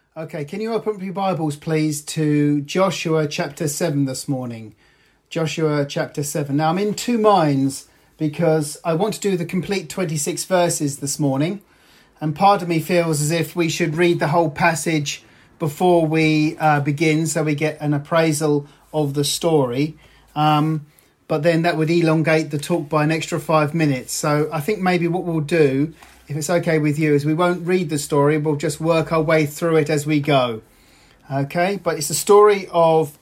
Okay, can you open up your Bibles, please, to Joshua chapter 7 this morning? Joshua chapter 7. Now, I'm in two minds because I want to do the complete 26 verses this morning. And part of me feels as if we should read the whole passage before we begin, so we get an appraisal of the story. But then that would elongate the talk by an extra 5 minutes. So I think maybe what we'll do, if it's okay with you, is we won't read the story. We'll just work our way through it as we go. Okay, but it's the story of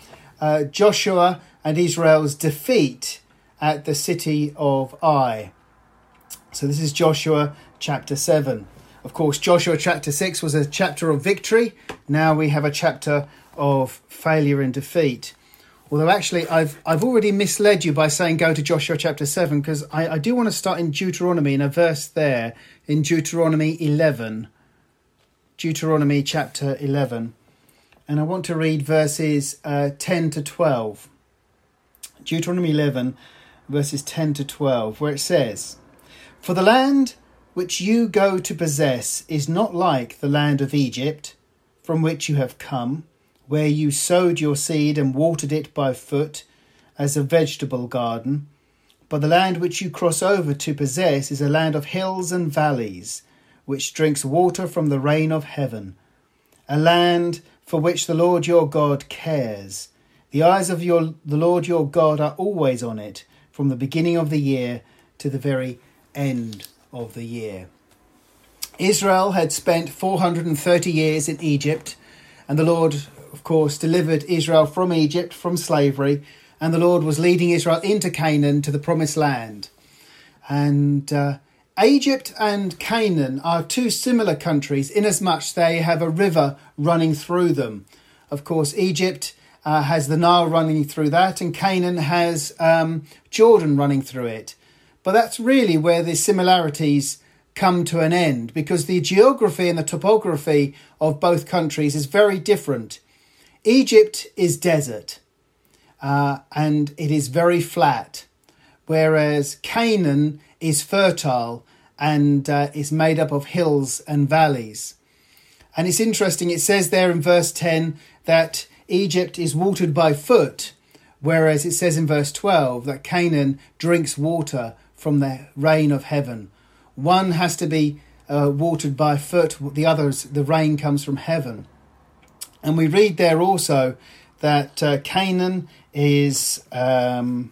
Joshua and Israel's defeat at the city of Ai. So this is Joshua chapter 7. Of course, Joshua chapter 6 was a chapter of victory. Now we have a chapter of failure and defeat. Although actually I've already misled you by saying go to Joshua chapter 7, because I do want to start in Deuteronomy, in a verse there in Deuteronomy 11. Deuteronomy chapter 11. And I want to read verses 10 to 12. Deuteronomy 11 verses 10 to 12, where it says, "For the land which you go to possess is not like the land of Egypt, from which you have come, where you sowed your seed and watered it by foot as a vegetable garden. But the land which you cross over to possess is a land of hills and valleys, which drinks water from the rain of heaven, a land for which the Lord your God cares. The eyes of the Lord your God are always on it, from the beginning of the year to the very end of the year." Israel had spent 430 years in Egypt, and the Lord, of course, delivered Israel from Egypt, from slavery, and the Lord was leading Israel into Canaan, to the promised land. And Egypt and Canaan are two similar countries inasmuch they have a river running through them. Of course, Egypt has the Nile running through that, and Canaan has Jordan running through it. But that's really where the similarities come to an end, because the geography and the topography of both countries is very different. Egypt is desert and it is very flat, whereas Canaan is fertile and is made up of hills and valleys. And it's interesting, it says there in verse 10 that Egypt is watered by foot, whereas it says in verse 12 that Canaan drinks water from the rain of heaven. One has to be watered by foot, the others, the rain comes from heaven. And we read there also that Canaan is, in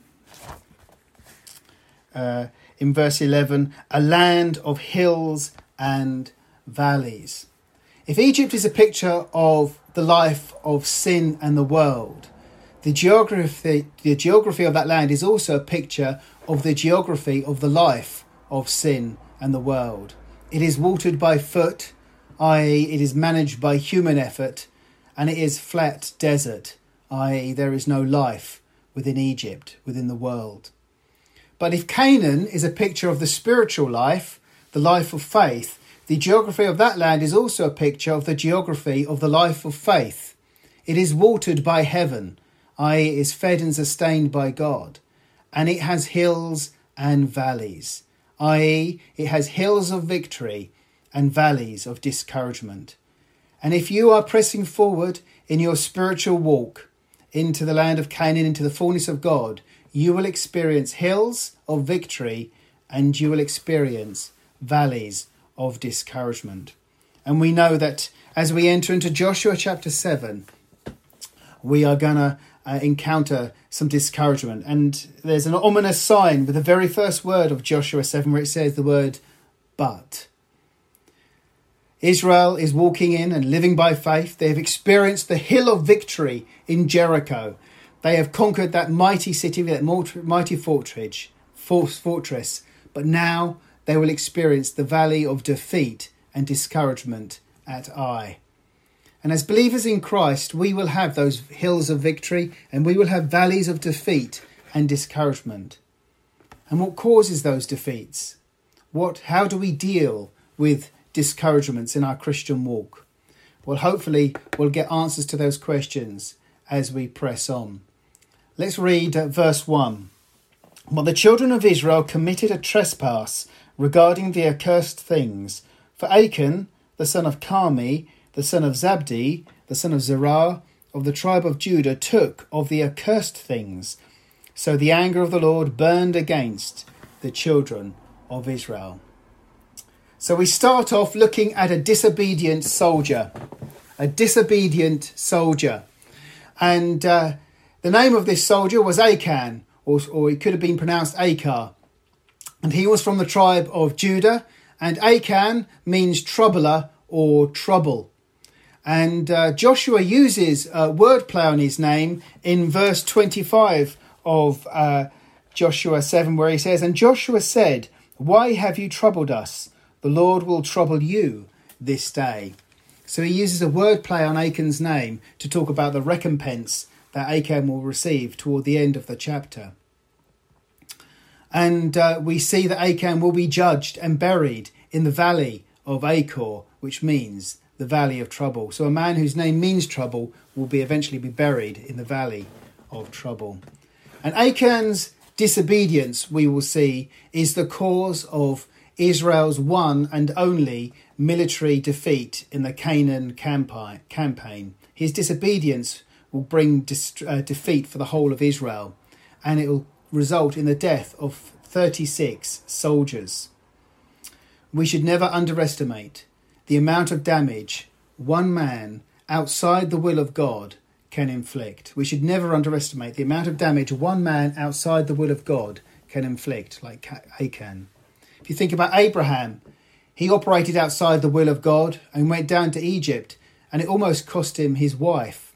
verse 11, a land of hills and valleys. If Egypt is a picture of the life of sin and the world, the geography of that land is also a picture of the geography of the life of sin and the world. It is watered by foot, i.e. it is managed by human effort, and it is flat desert, i.e. there is no life within Egypt, within the world. But if Canaan is a picture of the spiritual life, the life of faith, the geography of that land is also a picture of the geography of the life of faith. It is watered by heaven, i.e. it is fed and sustained by God, and it has hills and valleys, i.e. it has hills of victory and valleys of discouragement. And if you are pressing forward in your spiritual walk into the land of Canaan, into the fullness of God, you will experience hills of victory and you will experience valleys of discouragement. And we know that as we enter into Joshua chapter 7, we are going to encounter some discouragement. And there's an ominous sign with the very first word of Joshua 7 where it says the word but. Israel is walking in and living by faith. They have experienced the hill of victory in Jericho. They have conquered that mighty city, that mighty fortress. But now they will experience the valley of defeat and discouragement at Ai. And as believers in Christ, we will have those hills of victory and we will have valleys of defeat and discouragement. And what causes those defeats? How do we deal with discouragements in our Christian walk? Well, hopefully we'll get answers to those questions as we press on. Let's read verse 1. "But the children of Israel committed a trespass regarding the accursed things. For Achan, the son of Carmi, the son of Zabdi, the son of Zerah, of the tribe of Judah, took of the accursed things. So the anger of the Lord burned against the children of Israel. So we start off looking at a disobedient soldier. A disobedient soldier. And the name of this soldier was Achan, or it could have been pronounced Achar. And he was from the tribe of Judah. And Achan means troubler or trouble. And Joshua uses wordplay on his name in verse 25 of Joshua 7, where he says, "And Joshua said, why have you troubled us? The Lord will trouble you this day." So he uses a wordplay on Achan's name to talk about the recompense that Achan will receive toward the end of the chapter. And we see that Achan will be judged and buried in the valley of Achor, which means the valley of trouble. So a man whose name means trouble will eventually be buried in the valley of trouble. And Achan's disobedience, we will see, is the cause of Israel's one and only military defeat in the Canaan campaign. His disobedience will bring defeat for the whole of Israel, and it will result in the death of 36 soldiers. We should never underestimate the amount of damage one man outside the will of God can inflict. We should never underestimate the amount of damage one man outside the will of God can inflict, like Achan. If you think about Abraham, he operated outside the will of God and went down to Egypt, and it almost cost him his wife.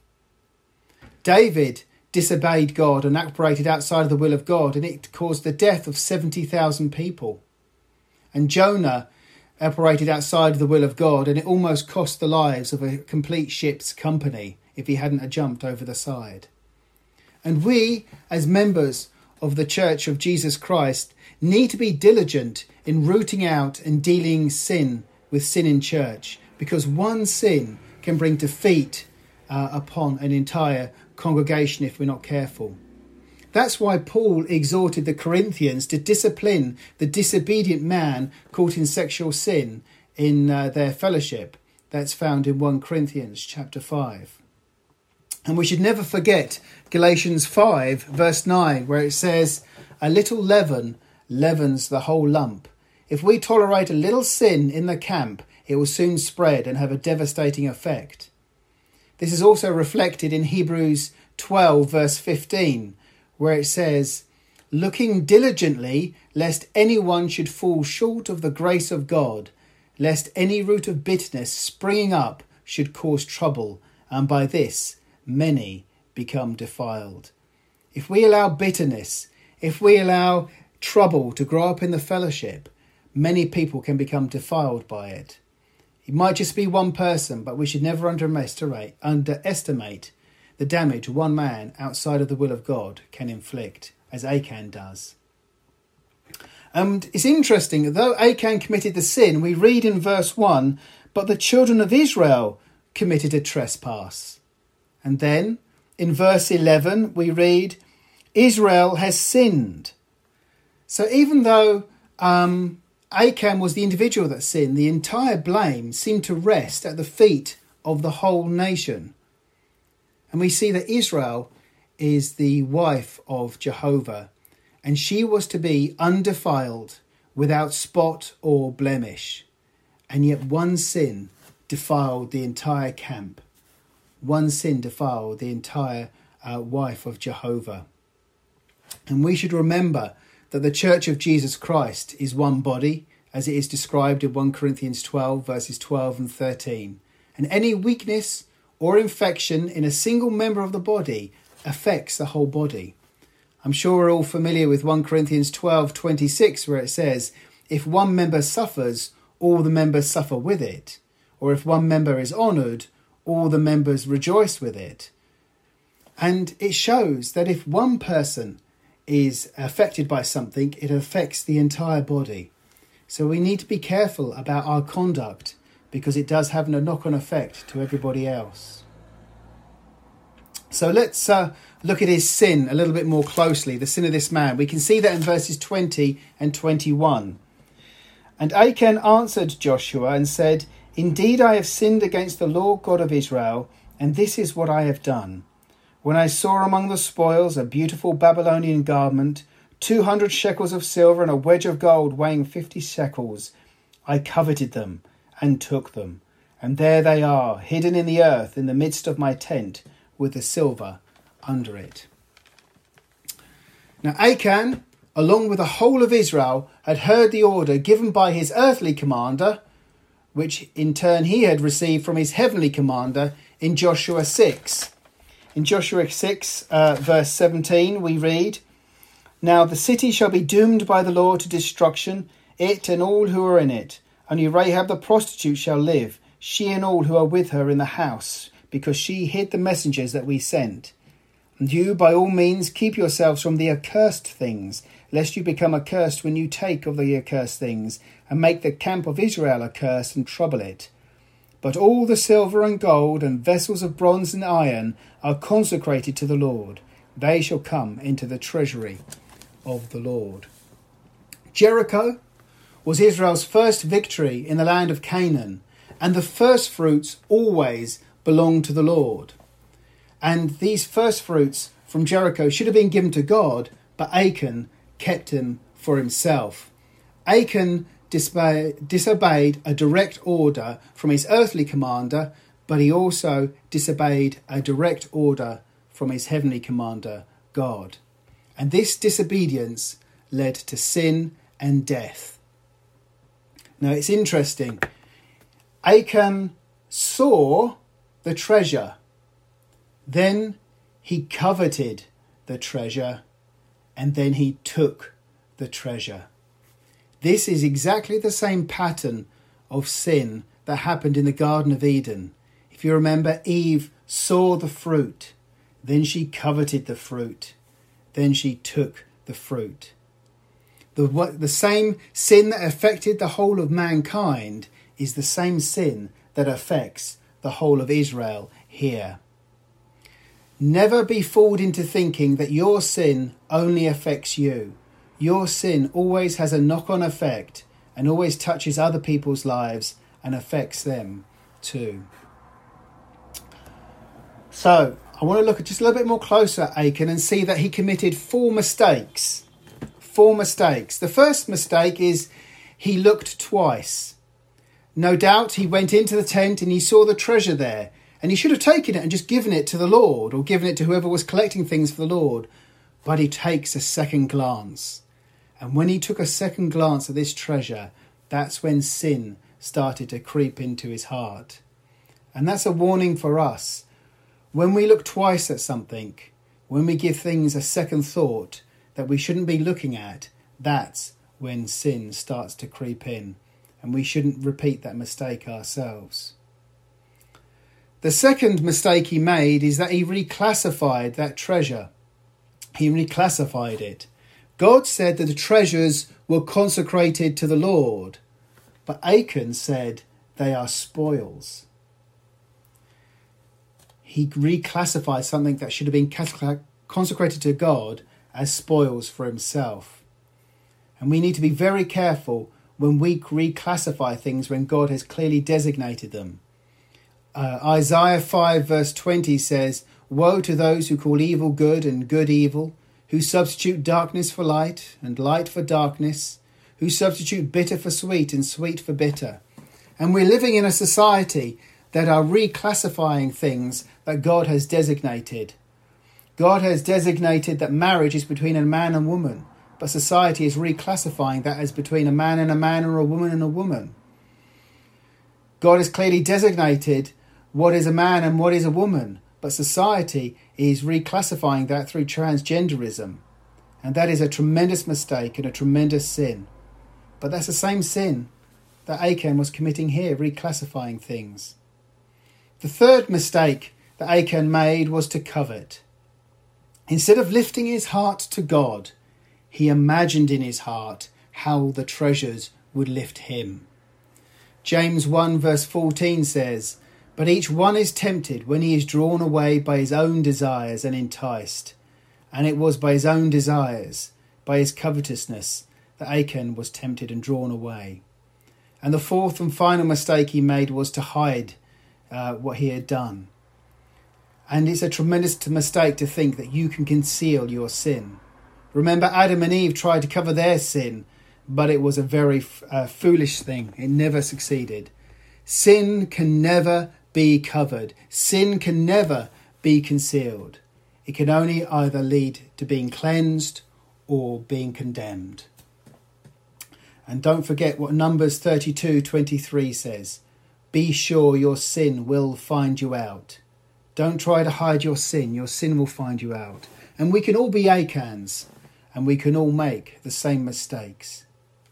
David disobeyed God and operated outside of the will of God, and it caused the death of 70,000 people. And Jonah operated outside of the will of God, and it almost cost the lives of a complete ship's company if he hadn't jumped over the side. And we, as members of the Church of Jesus Christ, need to be diligent in rooting out and dealing with sin in church, because one sin can bring defeat upon an entire congregation if we're not careful. That's why Paul exhorted the Corinthians to discipline the disobedient man caught in sexual sin in their fellowship. That's found in 1 Corinthians chapter 5. And we should never forget Galatians 5 verse 9, where it says, "A little leaven leavens the whole lump. If we tolerate a little sin in the camp, it will soon spread and have a devastating effect." This is also reflected in Hebrews 12 verse 15, where it says, "Looking diligently, lest anyone should fall short of the grace of God, lest any root of bitterness springing up should cause trouble, and by this many become defiled." If we allow bitterness, if we allow trouble to grow up in the fellowship, many people can become defiled by it. It might just be one person, but we should never underestimate the damage one man outside of the will of God can inflict, as Achan does. And it's interesting that though Achan committed the sin, we read in verse 1, "But the children of Israel committed a trespass." And then in verse 11 we read, "Israel has sinned." So even though Achan was the individual that sinned, the entire blame seemed to rest at the feet of the whole nation. And we see that Israel is the wife of Jehovah, and she was to be undefiled, without spot or blemish. And yet one sin defiled the entire camp. One sin defiled the entire wife of Jehovah. And we should remember that the Church of Jesus Christ is one body, as it is described in 1 Corinthians 12, verses 12 and 13. And any weakness or infection in a single member of the body affects the whole body. I'm sure we're all familiar with 1 Corinthians 12:26, where it says, "If one member suffers, all the members suffer with it. Or if one member is honoured, all the members rejoice with it." And it shows that if one person is affected by something, it affects the entire body. So we need to be careful about our conduct, because it does have a knock-on effect to everybody else. So let's look at his sin a little bit more closely, the sin of this man. We can see that in verses 20 and 21. "And Achan answered Joshua and said, Indeed, I have sinned against the Lord God of Israel, and this is what I have done. When I saw among the spoils a beautiful Babylonian garment, 200 shekels of silver and a wedge of gold weighing 50 shekels, I coveted them and took them. And there they are, hidden in the earth in the midst of my tent, with the silver under it. Now Achan, along with the whole of Israel, had heard the order given by his earthly commander, which in turn he had received from his heavenly commander in Joshua 6. In Joshua 6, verse 17, we read, Now the city shall be doomed by the Lord to destruction, it and all who are in it. Only Rahab the prostitute shall live, she and all who are with her in the house, because she hid the messengers that we sent. And you, by all means, keep yourselves from the accursed things, lest you become accursed when you take of the accursed things, and make the camp of Israel accursed and trouble it. But all the silver and gold and vessels of bronze and iron are consecrated to the Lord. They shall come into the treasury of the Lord. Jericho was Israel's first victory in the land of Canaan, and the first fruits always belong to the Lord. And these first fruits from Jericho should have been given to God, but Achan kept them for himself. Achan disobeyed a direct order from his earthly commander, but he also disobeyed a direct order from his heavenly commander, God. And this disobedience led to sin and death. Now it's interesting. Achan saw the treasure. Then he coveted the treasure, and then he took the treasure. This is exactly the same pattern of sin that happened in the Garden of Eden. If you remember, Eve saw the fruit, then she coveted the fruit, then she took the fruit. The same sin that affected the whole of mankind is the same sin that affects the whole of Israel here. Never be fooled into thinking that your sin only affects you. Your sin always has a knock-on effect and always touches other people's lives and affects them too. So, I want to look at just a little bit more closer at Achan and see that he committed 4 mistakes. 4 mistakes. The first mistake is he looked twice. No doubt he went into the tent and he saw the treasure there, and he should have taken it and just given it to the Lord, or given it to whoever was collecting things for the Lord. But he takes a second glance. And when he took a second glance at this treasure, that's when sin started to creep into his heart. And that's a warning for us. When we look twice at something, when we give things a second thought that we shouldn't be looking at, that's when sin starts to creep in. And we shouldn't repeat that mistake ourselves. The second mistake he made is that he reclassified that treasure. He reclassified it. God said that the treasures were consecrated to the Lord, but Achan said they are spoils. He reclassified something that should have been consecrated to God as spoils for himself. And we need to be very careful when we reclassify things when God has clearly designated them. Isaiah 5 verse 20 says, Woe to those who call evil good and good evil, who substitute darkness for light and light for darkness, who substitute bitter for sweet and sweet for bitter. And we're living in a society that are reclassifying things that God has designated. God has designated that marriage is between a man and woman, but society is reclassifying that as between a man or a woman and a woman. God has clearly designated what is a man and what is a woman, but society is reclassifying that through transgenderism. And that is a tremendous mistake and a tremendous sin. But that's the same sin that Achan was committing here, reclassifying things. The third mistake that Achan made was to covet. Instead of lifting his heart to God, he imagined in his heart how the treasures would lift him. James 1 verse 14 says, But each one is tempted when he is drawn away by his own desires and enticed. And it was by his own desires, by his covetousness, that Achan was tempted and drawn away. And the fourth and final mistake he made was to hide what he had done. And it's a tremendous mistake to think that you can conceal your sin. Remember, Adam and Eve tried to cover their sin, but it was a very foolish thing. It never succeeded. Sin can never be covered. Sin can never be concealed. It can only either lead to being cleansed or being condemned. And don't forget what Numbers 32:23 says. Be sure your sin will find you out. Don't try to hide your sin. Your sin will find you out. And we can all be Acans, and we can all make the same mistakes.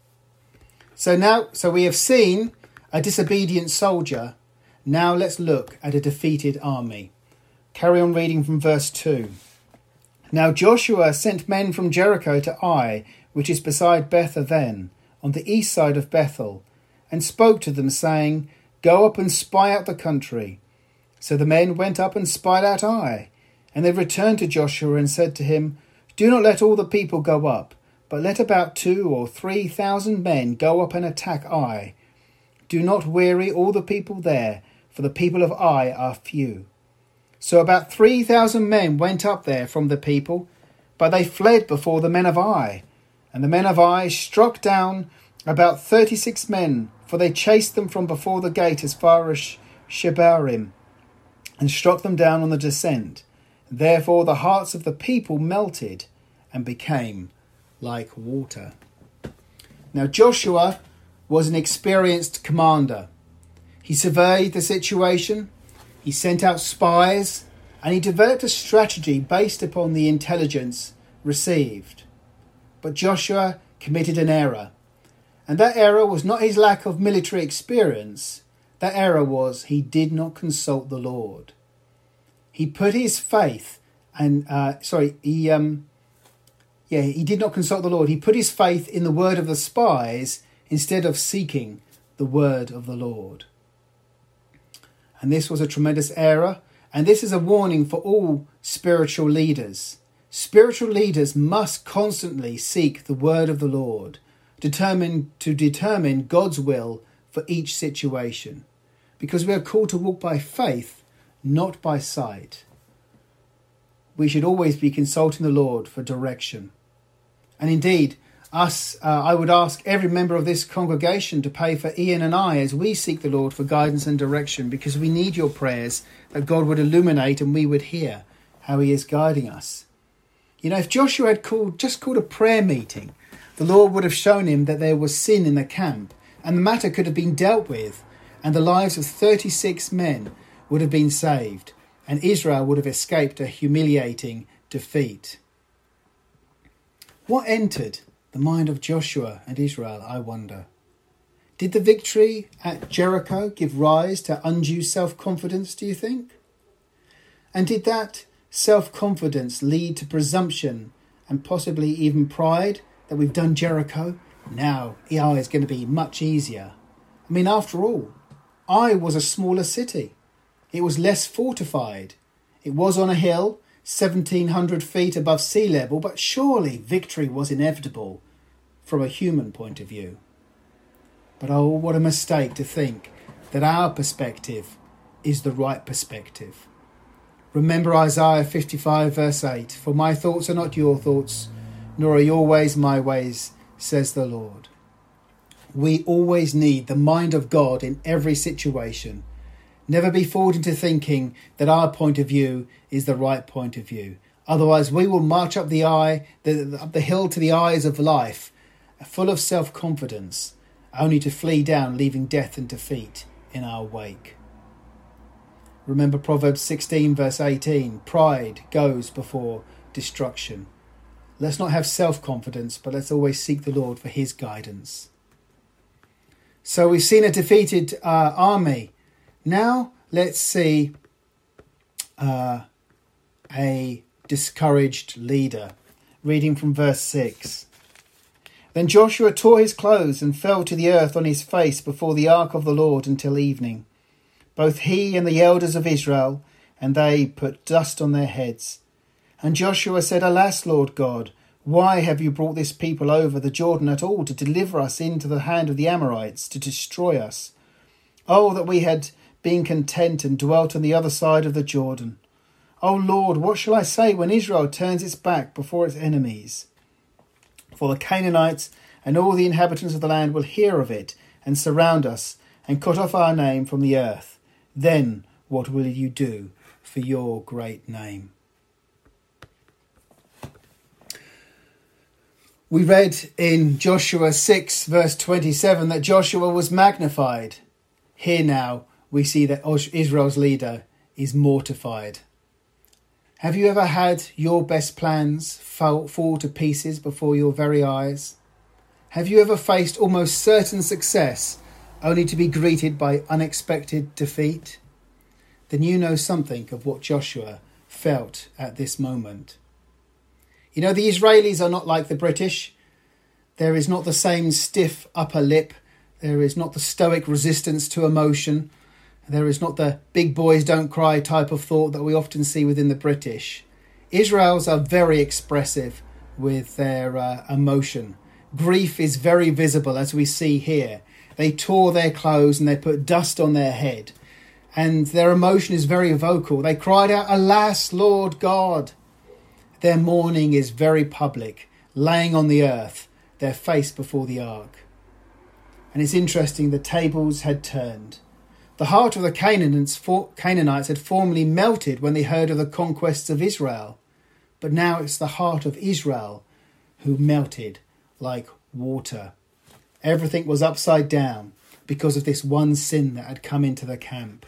So we have seen a disobedient soldier. Now let's look at a defeated army. Carry on reading from verse 2. Now Joshua sent men from Jericho to Ai, which is beside Beth Aven, on the east side of Bethel, and spoke to them, saying, Go up and spy out the country. So the men went up and spied out Ai. And they returned to Joshua and said to him, Do not let all the people go up, but let about 2,000 or 3,000 men go up and attack Ai. Do not weary all the people there, for the people of Ai are few. So about 3,000 men went up there from the people, but they fled before the men of Ai. And the men of Ai struck down about 36 men, for they chased them from before the gate as far as Shebarim, and struck them down on the descent. Therefore the hearts of the people melted and became like water. Now Joshua was an experienced commander. He surveyed the situation, he sent out spies, and he developed a strategy based upon the intelligence received. But Joshua committed an error. And that error was not his lack of military experience. That error was he did not consult the Lord. He put his faith he did not consult the Lord. He put his faith in the word of the spies instead of seeking the word of the Lord. And this was a tremendous error. And this is a warning for all spiritual leaders. Spiritual leaders must constantly seek the word of the Lord, determine God's will for each situation, because we are called to walk by faith, not by sight. We should always be consulting the Lord for direction. And indeed, I would ask every member of this congregation to pray for Ian and I as we seek the Lord for guidance and direction, because we need your prayers that God would illuminate and we would hear how he is guiding us. You know, if Joshua had just called a prayer meeting, the Lord would have shown him that there was sin in the camp, and the matter could have been dealt with, and the lives of 36 men would have been saved, and Israel would have escaped a humiliating defeat. What entered the mind of Joshua and Israel, I wonder? Did the victory at Jericho give rise to undue self-confidence, do you think? And did that self-confidence lead to presumption and possibly even pride that we've done Jericho? Now Ai is going to be much easier. I mean, after all, Ai was a smaller city. It was less fortified. It was on a hill, 1,700 feet above sea level, but surely victory was inevitable from a human point of view. But oh, what a mistake to think that our perspective is the right perspective. Remember Isaiah 55 verse 8, For my thoughts are not your thoughts, nor are your ways my ways, says the Lord. We always need the mind of God in every situation. Never be fooled into thinking that our point of view is the right point of view. Otherwise we will march up the hill to the eyes of life, full of self-confidence, only to flee down, leaving death and defeat in our wake. Remember Proverbs 16 verse 18, pride goes before destruction. Let's not have self-confidence, but let's always seek the Lord for his guidance. So we've seen a defeated army. Now let's see a discouraged leader. Reading from verse 6. Then Joshua tore his clothes and fell to the earth on his face before the ark of the Lord until evening. Both he and the elders of Israel, and they put dust on their heads. And Joshua said, Alas, Lord God, Why have you brought this people over the Jordan at all to deliver us into the hand of the Amorites, to destroy us? Oh, that we had been content and dwelt on the other side of the Jordan. O Lord, what shall I say when Israel turns its back before its enemies? For the Canaanites and all the inhabitants of the land will hear of it and surround us and cut off our name from the earth. Then what will you do for your great name? We read in Joshua 6 verse 27 that Joshua was magnified. Here now we see that Israel's leader is mortified. Have you ever had your best plans fall to pieces before your very eyes? Have you ever faced almost certain success only to be greeted by unexpected defeat? Then you know something of what Joshua felt at this moment. You know, the Israelis are not like the British. There is not the same stiff upper lip. There is not the stoic resistance to emotion. There is not the big boys don't cry type of thought that we often see within the British. Israelis are very expressive with their emotion. Grief is very visible, as we see here. They tore their clothes and they put dust on their head. And their emotion is very vocal. They cried out, "Alas, Lord God!" Their mourning is very public, laying on the earth, their face before the ark. And it's interesting, the tables had turned. The heart of the Canaanites had formerly melted when they heard of the conquests of Israel. But now it's the heart of Israel who melted like water. Everything was upside down because of this one sin that had come into the camp.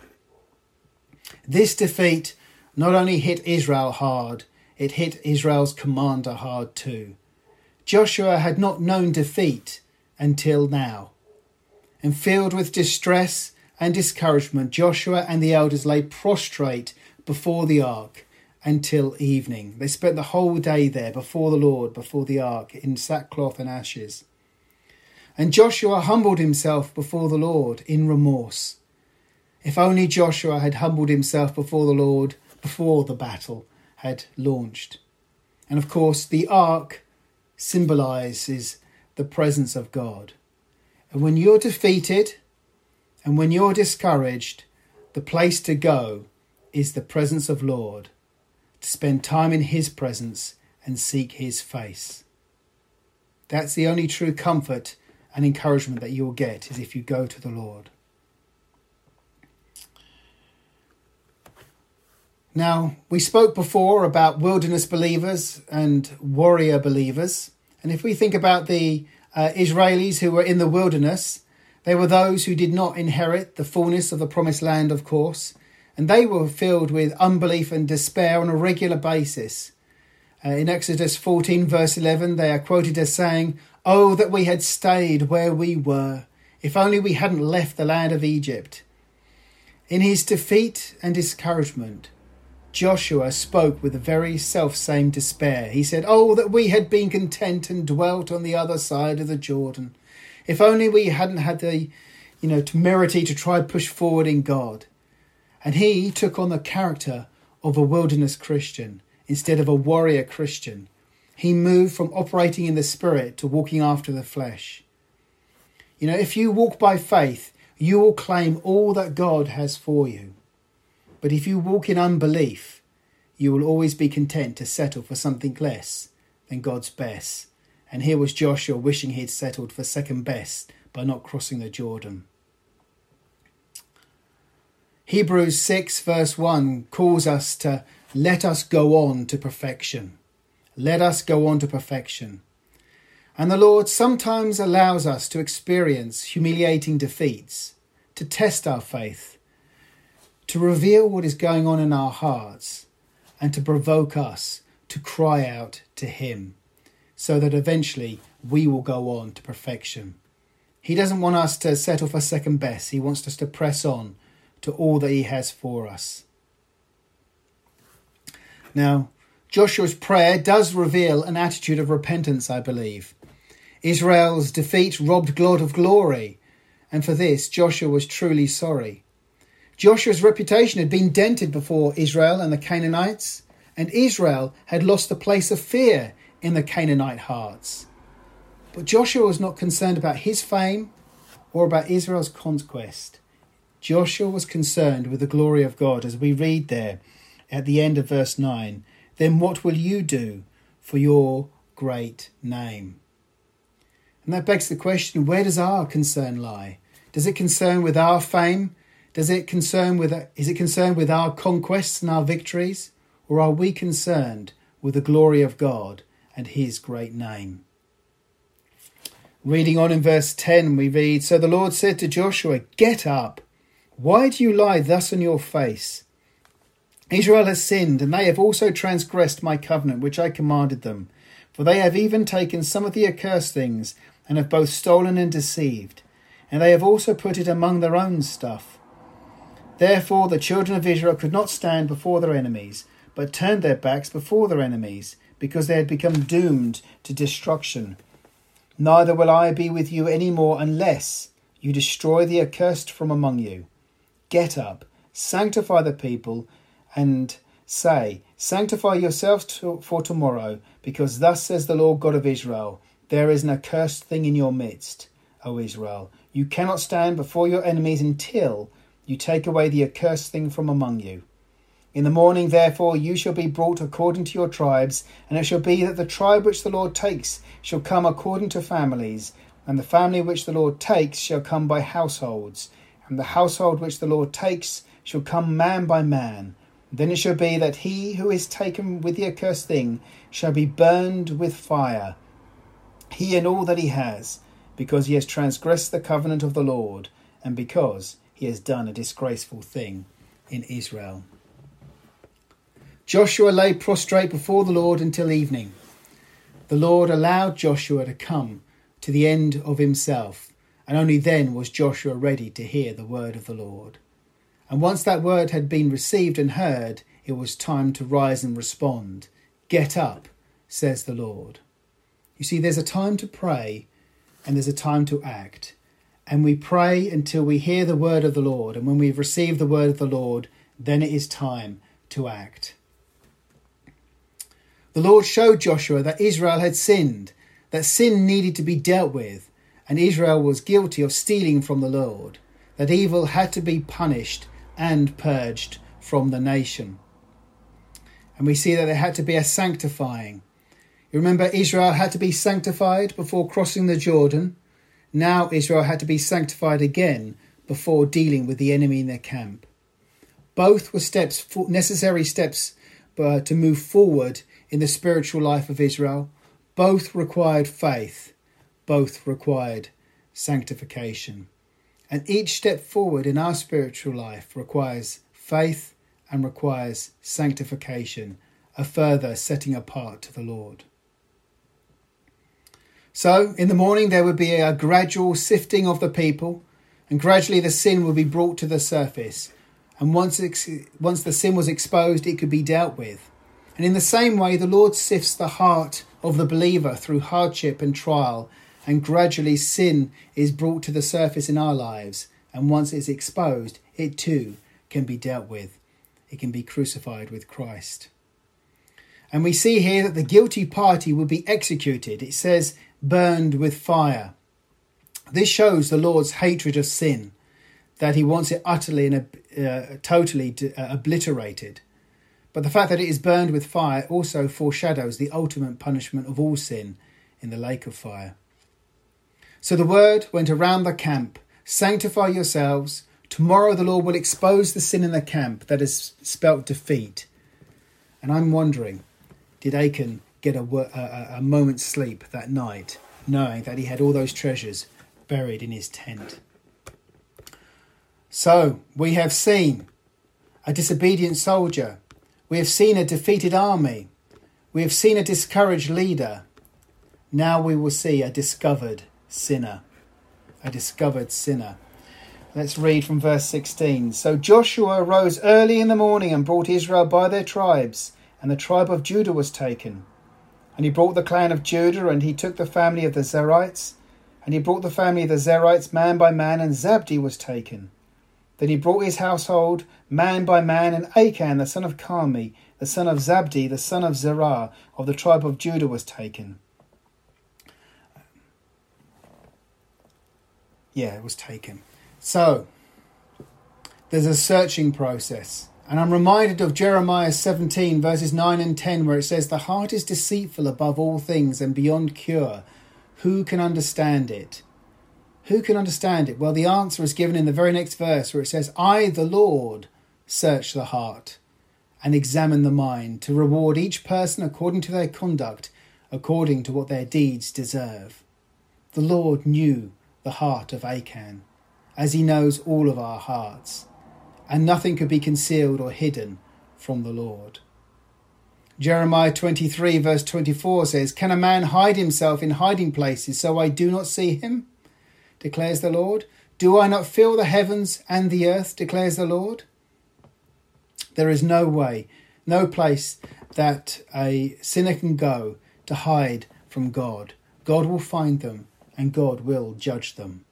This defeat not only hit Israel hard, it hit Israel's commander hard too. Joshua had not known defeat until now. And filled with distress and discouragement, Joshua and the elders lay prostrate before the ark until evening. They spent the whole day there before the Lord, before the ark, in sackcloth and ashes. And Joshua humbled himself before the Lord in remorse. If only Joshua had humbled himself before the Lord before the battle had launched. And of course, the ark symbolises the presence of God. And when you're defeated and when you're discouraged, the place to go is the presence of Lord, to spend time in his presence and seek his face. That's the only true comfort and encouragement that you'll get, is if you go to the Lord. Now, we spoke before about wilderness believers and warrior believers. And if we think about the Israelis who were in the wilderness, they were those who did not inherit the fullness of the promised land, of course. And they were filled with unbelief and despair on a regular basis. In Exodus 14 verse 11, they are quoted as saying, "Oh, that we had stayed where we were, if only we hadn't left the land of Egypt." In his defeat and discouragement, Joshua spoke with the very self-same despair. He said, "Oh, that we had been content and dwelt on the other side of the Jordan. If only we hadn't had the, temerity to try push forward in God." And he took on the character of a wilderness Christian instead of a warrior Christian. He moved from operating in the spirit to walking after the flesh. If you walk by faith, you will claim all that God has for you. But if you walk in unbelief, you will always be content to settle for something less than God's best. And here was Joshua wishing he'd settled for second best by not crossing the Jordan. Hebrews 6 verse 1 calls us to let us go on to perfection. Let us go on to perfection. And the Lord sometimes allows us to experience humiliating defeats, to test our faith, to reveal what is going on in our hearts, and to provoke us to cry out to him, so that eventually we will go on to perfection. He doesn't want us to settle for second best. He wants us to press on to all that he has for us. Now, Joshua's prayer does reveal an attitude of repentance, I believe. Israel's defeat robbed God of glory, and for this Joshua was truly sorry. Joshua's reputation had been dented before Israel and the Canaanites, and Israel had lost the place of fear in the Canaanite hearts. But Joshua was not concerned about his fame or about Israel's conquest. Joshua was concerned with the glory of God, as we read there at the end of verse 9. Then what will you do for your great name? And that begs the question, where does our concern lie? Does it concern with our fame? Is it concerned with our conquests and our victories? Or are we concerned with the glory of God and his great name? Reading on in verse 10, we read, So the Lord said to Joshua, Get up. Why do you lie thus on your face? Israel has sinned, and they have also transgressed my covenant, which I commanded them. For they have even taken some of the accursed things, and have both stolen and deceived. And they have also put it among their own stuff. Therefore the children of Israel could not stand before their enemies, but turned their backs before their enemies, because they had become doomed to destruction. Neither will I be with you any more unless you destroy the accursed from among you. Get up, sanctify the people, and say, Sanctify yourselves for tomorrow, because thus says the Lord God of Israel, There is an accursed thing in your midst, O Israel. You cannot stand before your enemies until you take away the accursed thing from among you. In the morning, therefore, you shall be brought according to your tribes, and it shall be that the tribe which the Lord takes shall come according to families, and the family which the Lord takes shall come by households, and the household which the Lord takes shall come man by man. Then it shall be that he who is taken with the accursed thing shall be burned with fire, he and all that he has, because he has transgressed the covenant of the Lord, and because he has done a disgraceful thing in Israel. Joshua lay prostrate before the Lord until evening. The Lord allowed Joshua to come to the end of himself, and only then was Joshua ready to hear the word of the Lord. And once that word had been received and heard, it was time to rise and respond. Get up, says the Lord. You see, there's a time to pray and there's a time to act. And we pray until we hear the word of the Lord. And when we've received the word of the Lord, then it is time to act. The Lord showed Joshua that Israel had sinned, that sin needed to be dealt with, and Israel was guilty of stealing from the Lord, that evil had to be punished and purged from the nation. And we see that there had to be a sanctifying. You remember, Israel had to be sanctified before crossing the Jordan. Now Israel had to be sanctified again before dealing with the enemy in their camp. Both were necessary steps to move forward in the spiritual life of Israel. Both required faith. Both required sanctification. And each step forward in our spiritual life requires faith and requires sanctification, a further setting apart to the Lord. So, in the morning there would be a gradual sifting of the people, and gradually the sin would be brought to the surface. And once the sin was exposed, it could be dealt with. And in the same way, the Lord sifts the heart of the believer through hardship and trial, and gradually sin is brought to the surface in our lives. And once it's exposed, it too can be dealt with. It can be crucified with Christ. And we see here that the guilty party would be executed. It says, burned with fire. This shows the Lord's hatred of sin, that he wants it utterly and totally obliterated. But the fact that it is burned with fire also foreshadows the ultimate punishment of all sin in the lake of fire. So the word went around the camp, sanctify yourselves. Tomorrow the Lord will expose the sin in the camp that has spelt defeat. And I'm wondering, did Achan get a moment's sleep that night, knowing that he had all those treasures buried in his tent? So we have seen a disobedient soldier. We have seen a defeated army. We have seen a discouraged leader. Now we will see a discovered sinner. A discovered sinner. Let's read from verse 16. So Joshua arose early in the morning and brought Israel by their tribes, and the tribe of Judah was taken. And he brought the clan of Judah, and he took the family of the Zerites, and he brought the family of the Zerites man by man, and Zabdi was taken. that he brought his household man by man, and Achan, the son of Carmi, the son of Zabdi, the son of Zerah, of the tribe of Judah, was taken. It was taken. So, there's a searching process. And I'm reminded of Jeremiah 17, verses 9 and 10, where it says, "The heart is deceitful above all things and beyond cure. Who can understand it?" Who can understand it? Well, the answer is given in the very next verse, where it says, "I, the Lord, search the heart and examine the mind, to reward each person according to their conduct, according to what their deeds deserve." The Lord knew the heart of Achan, as he knows all of our hearts, and nothing could be concealed or hidden from the Lord. Jeremiah 23 verse 24 says, "Can a man hide himself in hiding places so I do not see him? Declares the Lord. Do I not fill the heavens and the earth? Declares the Lord." There is no way, no place that a sinner can go to hide from God. God will find them and God will judge them.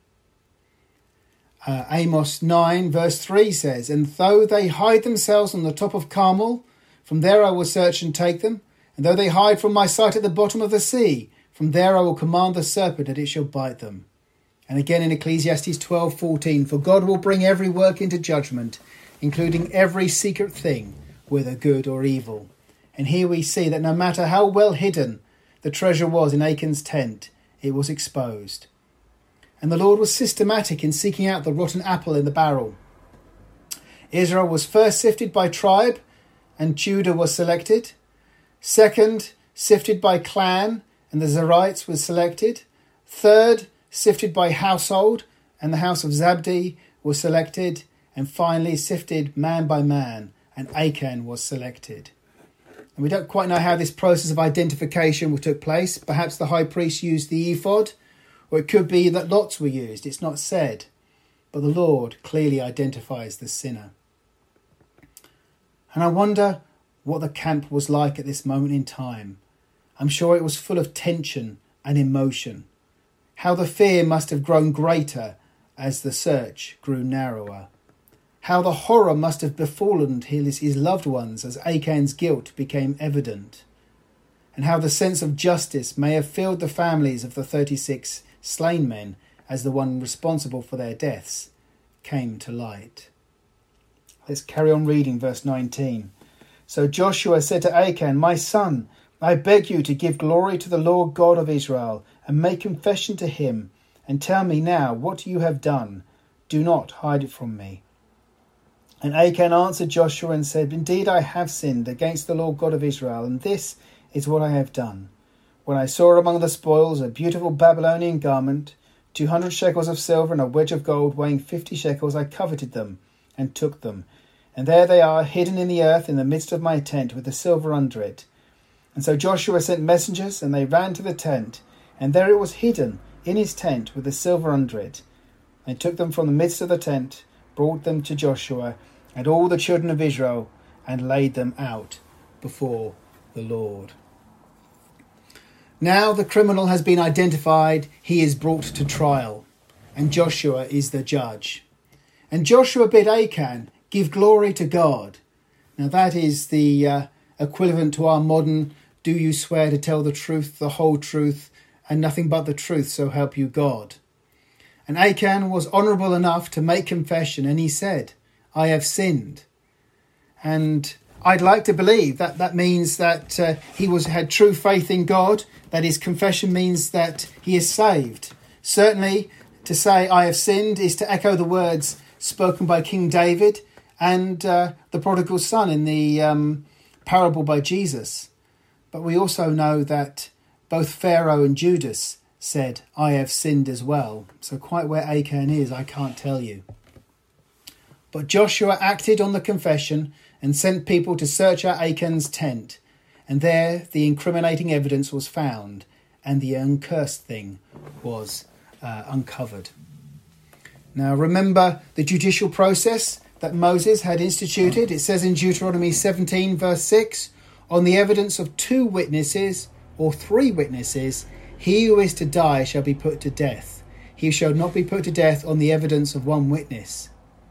Amos 9 verse 3 says, "And though they hide themselves on the top of Carmel, from there I will search and take them. And though they hide from my sight at the bottom of the sea, from there I will command the serpent that it shall bite them." And again in Ecclesiastes 12:14, "For God will bring every work into judgment, including every secret thing, whether good or evil." And here we see that no matter how well hidden the treasure was in Achan's tent, it was exposed. And the Lord was systematic in seeking out the rotten apple in the barrel. Israel was first sifted by tribe, and Judah was selected. Second, sifted by clan, and the Zerites was selected. Third, sifted by household, and the house of Zabdi was selected. And finally, sifted man by man, and Achan was selected. And we don't quite know how this process of identification took place. Perhaps the high priest used the ephod, or it could be that lots were used. It's not said. But the Lord clearly identifies the sinner. And I wonder what the camp was like at this moment in time. I'm sure it was full of tension and emotion. How the fear must have grown greater as the search grew narrower. How the horror must have befallen his loved ones as Achan's guilt became evident. And how the sense of justice may have filled the families of the 36 slain men as the one responsible for their deaths came to light. Let's carry on reading verse 19. "So Joshua said to Achan, 'My son, I beg you to give glory to the Lord God of Israel and make confession to him, and tell me now what you have done. Do not hide it from me.' And Achan answered Joshua and said, 'Indeed I have sinned against the Lord God of Israel, and this is what I have done. When I saw among the spoils a beautiful Babylonian garment, 200 shekels of silver and a wedge of gold weighing 50 shekels, I coveted them and took them. And there they are, hidden in the earth in the midst of my tent, with the silver under it.' And so Joshua sent messengers, and they ran to the tent, and there it was hidden in his tent with the silver under it. They took them from the midst of the tent, brought them to Joshua and all the children of Israel, and laid them out before the Lord." Now the criminal has been identified, he is brought to trial, and Joshua is the judge. And Joshua bid Achan give glory to God. Now that is the equivalent to our modern, "Do you swear to tell the truth, the whole truth, and nothing but the truth, so help you God?" And Achan was honourable enough to make confession, and he said, "I have sinned." And I'd like to believe that that means that he had true faith in God, that his confession means that he is saved. Certainly, to say "I have sinned" is to echo the words spoken by King David and the prodigal son in the parable by Jesus. But we also know that both Pharaoh and Judas said, "I have sinned" as well. So quite where Achan is, I can't tell you. But Joshua acted on the confession and sent people to search out Achan's tent. And there the incriminating evidence was found, and the uncursed thing was uncovered. Now remember the judicial process that Moses had instituted. It says in Deuteronomy 17 verse 6, "On the evidence of 2 witnesses or 3 witnesses, he who is to die shall be put to death. He shall not be put to death on the evidence of 1 witness."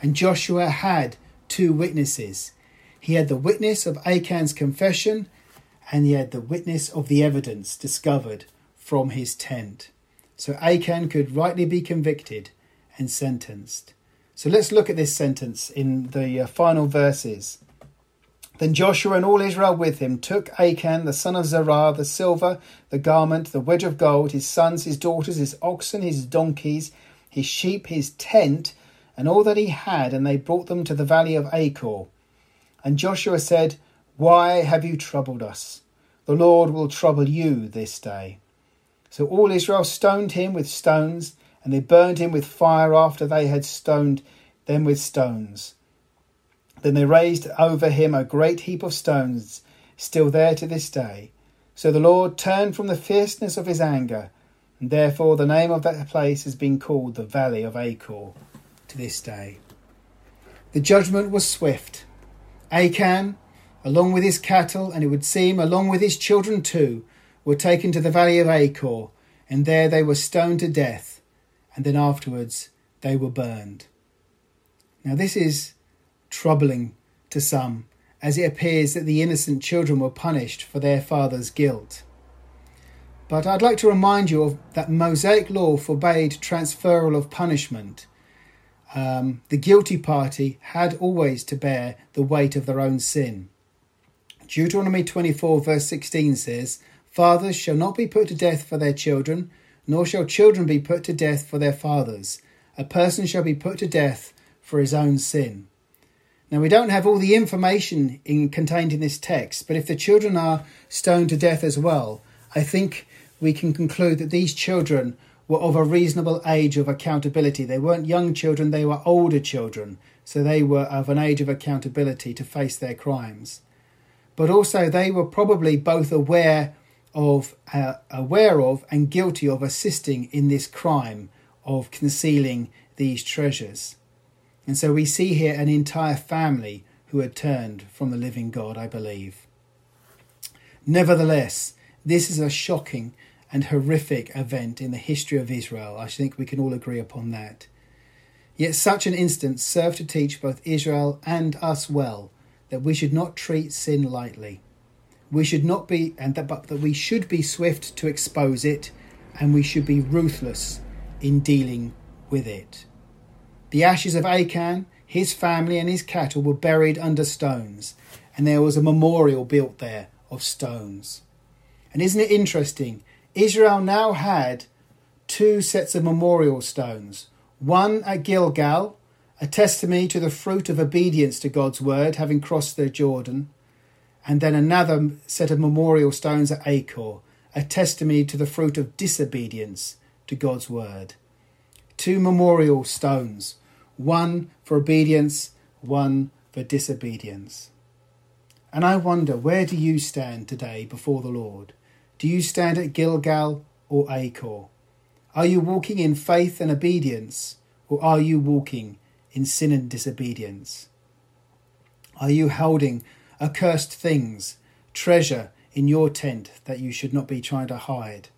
And Joshua had two witnesses. He had the witness of Achan's confession, and he had the witness of the evidence discovered from his tent. So Achan could rightly be convicted and sentenced. So let's look at this sentence in the final verses. Then Joshua and all Israel with him took Achan, the son of Zerah, the silver, the garment, the wedge of gold, his sons, his daughters, his oxen, his donkeys, his sheep, his tent, and all that he had, and they brought them to the valley of Achor. And Joshua said, "Why have you troubled us? The Lord will trouble you this day." So all Israel stoned him with stones, and they burned him with fire after they had stoned them with stones. Then they raised over him a great heap of stones, still there to this day. So the Lord turned from the fierceness of his anger, and therefore the name of that place has been called the Valley of Achor to this day. The judgment was swift. Achan, along with his cattle, and it would seem along with his children too, were taken to the Valley of Achor, and there they were stoned to death, and then afterwards they were burned. Now this is troubling to some, as it appears that the innocent children were punished for their father's guilt. But I'd like to remind you of that Mosaic law forbade transferal of punishment. The guilty party had always to bear the weight of their own sin. Deuteronomy 24 verse 16 says, "Fathers shall not be put to death for their children, nor shall children be put to death for their fathers. A person shall be put to death for his own sin." Now we don't have all the information contained in this text, but if the children are stoned to death as well, I think we can conclude that these children were of a reasonable age of accountability. They weren't young children, they were older children, so they were of an age of accountability to face their crimes. But also they were probably both aware of and guilty of assisting in this crime of concealing these treasures. And so we see here an entire family who had turned from the living God, I believe. Nevertheless, this is a shocking and horrific event in the history of Israel. I think we can all agree upon that. Yet such an instance served to teach both Israel and us well that we should not treat sin lightly. We should not be, but that we should be swift to expose it, and we should be ruthless in dealing with it. The ashes of Achan, his family and his cattle were buried under stones, and there was a memorial built there of stones. And isn't it interesting? Israel now had two sets of memorial stones. One at Gilgal, a testimony to the fruit of obedience to God's word, having crossed the Jordan. And then another set of memorial stones at Achor, a testimony to the fruit of disobedience to God's word. Two memorial stones, one for obedience, one for disobedience. And I wonder, where do you stand today before the Lord? Do you stand at Gilgal or Achor? Are you walking in faith and obedience, or are you walking in sin and disobedience? Are you holding accursed things, treasure in your tent that you should not be trying to hide?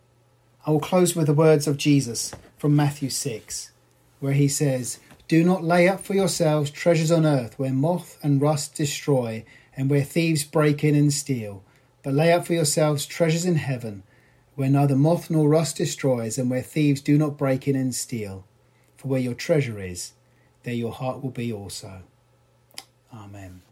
I will close with the words of Jesus from Matthew 6, where he says, "Do not lay up for yourselves treasures on earth where moth and rust destroy and where thieves break in and steal, but lay up for yourselves treasures in heaven where neither moth nor rust destroys and where thieves do not break in and steal. For where your treasure is, there your heart will be also." Amen.